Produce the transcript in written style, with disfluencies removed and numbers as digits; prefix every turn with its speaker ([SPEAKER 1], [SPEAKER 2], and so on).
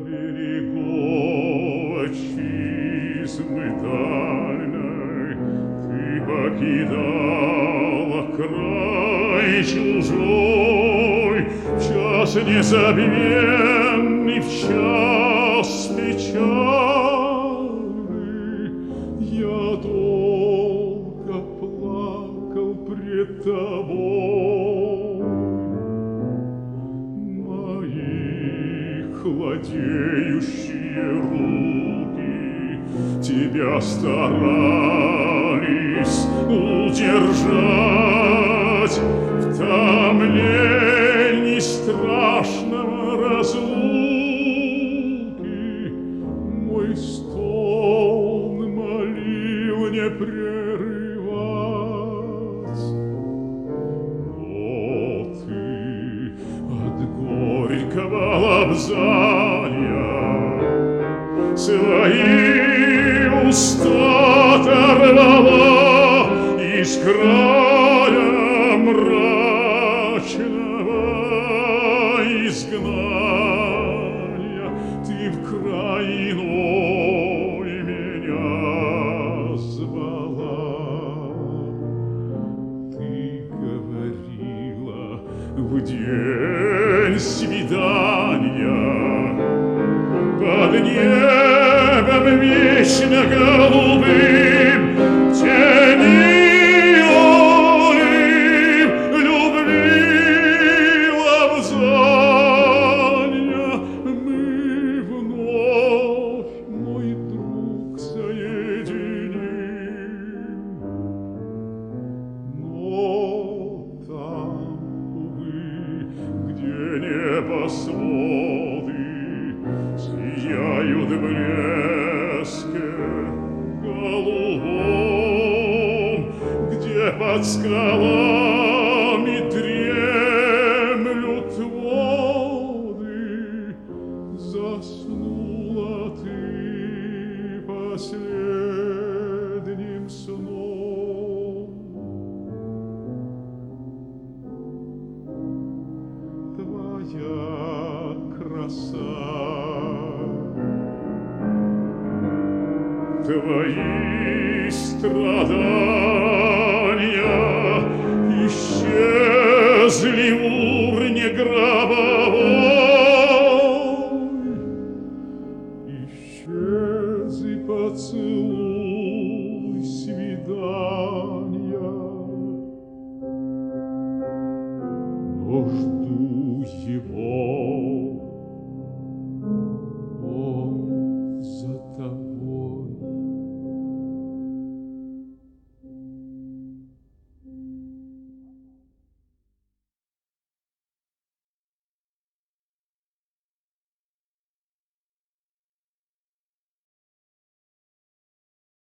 [SPEAKER 1] берегов отчизны дальной ты покидала край чужой в час незабвенный, в час печальный. Я долго плакал пред тобой, хладеющие руки тебя старались удержать в томлении страшного разлуки. Мой стон молил не прерывать, но ты от горького лобзания свои уста оторвала из края мрачного изгнания. Ты в край иной меня звала. Ты говорила в день свидания под небом вечно голубым, где милой любви лобзания мы вновь, мой друг, соединим. Но там, увы, где небосводы сияют в блеске голубом, где под скалами дремлют воды, заснула ты последним сном. Твоя краса, твои страдания исчезли в урне гробовой, исчез и поцелуй свидания, но жду его.